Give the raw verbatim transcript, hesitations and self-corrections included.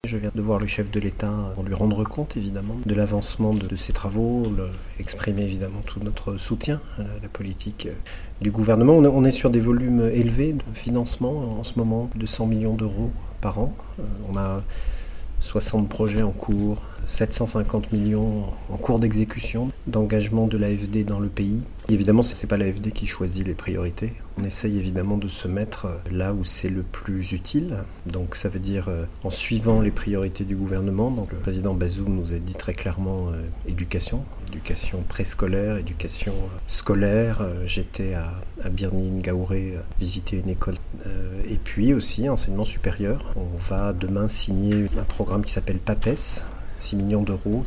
Je viens de voir le chef de l'État pour lui rendre compte évidemment de l'avancement de, de ses travaux, le, exprimer évidemment tout notre soutien à la, la politique du gouvernement. On, on est sur des volumes élevés de financement en ce moment, de cent millions d'euros par an. On a soixante projets en cours, sept cent cinquante millions en cours d'exécution, d'engagement de l'A F D dans le pays. Et évidemment, ce n'est pas l'A F D qui choisit les priorités. On essaye évidemment de se mettre là où c'est le plus utile. Donc ça veut dire euh, en suivant les priorités du gouvernement. Donc, le président Bazoum nous a dit très clairement euh, éducation, éducation préscolaire, éducation euh, scolaire. Euh, j'étais à, à Birni-Ngaouré euh, visiter une école. Euh, et puis aussi enseignement supérieur. On va demain signer un programme qui s'appelle PAPES, six millions d'euros,